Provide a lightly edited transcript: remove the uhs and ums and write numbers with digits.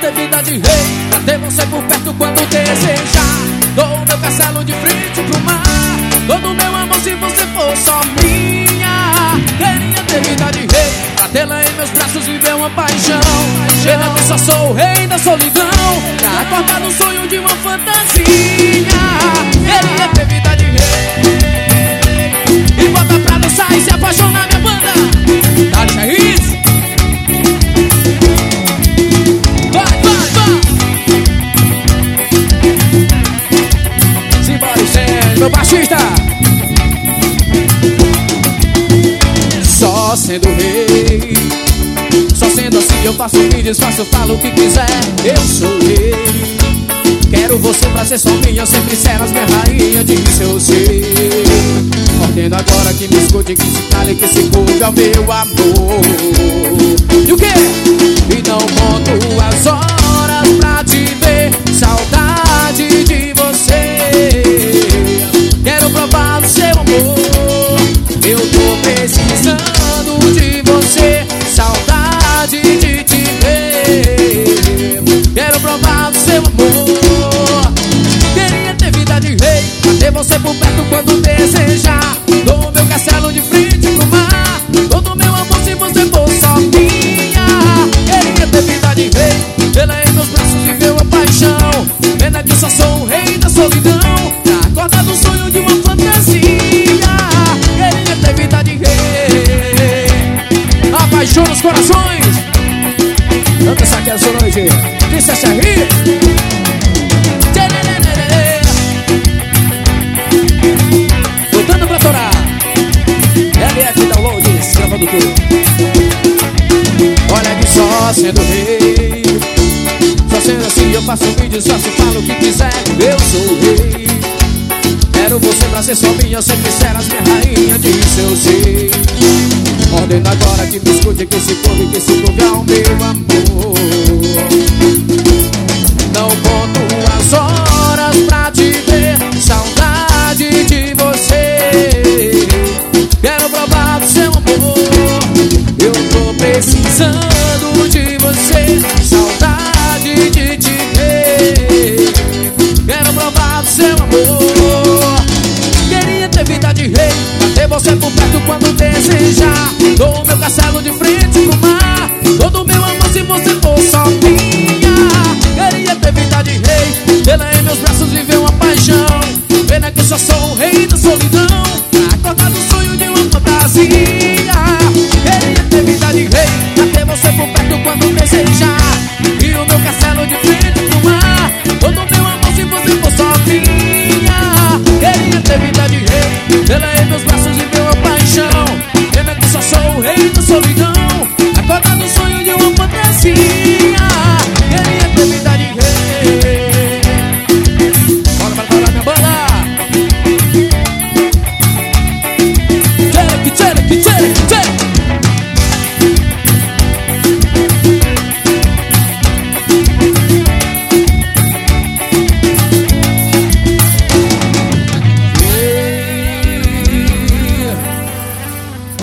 ter vida de rei, pra ter você por perto quando desejar. Dou meu castelo de frente pro mar, todo meu amor se você for só minha. Queria ter vida de rei, pra tê-la em meus braços, viver uma paixão. Pena que só sou o rei da solidão, pra acordar no sonho de uma fantasia. Queria ter vida de rei e bota pra dançar e se apaixonar, minha banda. Dá-lhe Jairz. Vai, vai, vai. Simbora, Vicente, meu baixista. Só sendo rei, só sendo assim eu faço o que desfaço, falo o que quiser. Eu sou rei, quero você pra ser só minha, sempre serás minha rainha, disse eu sei. Ordeno agora que me escute, que se cale, que se curve ao meu amor. E o quê? E não conto as horas pra te ver, saudade de você. Quero provar o seu amor, eu tô precisando de você, saudade de te ver. Quero provar o seu amor. Queria ter vida de rei, pra ter você por perto quando desejar. Dou meu castelo de frente pro mar, todo meu amor se você for só minha. Queria ter vida de rei, tê-la em meus braços, viver uma paixão. Pena que eu só sou o rei da solidão, pra acordar do sonho de uma fantasia. Queria ter vida de rei, apaixona os corações. Vamos dançar aqui essa noite, disse essa rir. Voltando pra torar, LF Downloads, gravando tudo. Olha que só sendo rei, só sendo assim eu faço vídeos, só se falo o que quiser. Eu sou o rei, quero você pra ser só minha, sempre serás minha rainha, disse eu sei. Ordeno agora que me escute, que se curve, que se curve ao meu amor. Não conto as horas pra te ver, saudade de você. Quero provar do seu amor, eu tô precisando de você, saudade de te ver. Quero provar do seu amor. Queria ter vida de rei, pra ter você por perto quando desejar. Dou meu castelo de frente pro mar, todo meu amor se você for só minha. Queria ter vida de rei, tê-la em meus braços, viver uma paixão. Pena que eu só sou o rei da solidão, pra acordar do sonho de uma fantasia. Queria ter vida de rei, pra ter você por perto quando desejar. E o meu castelo de frente pro mar, todo meu amor se você for só minha. Queria ter vida de rei, tê-la em meus braços,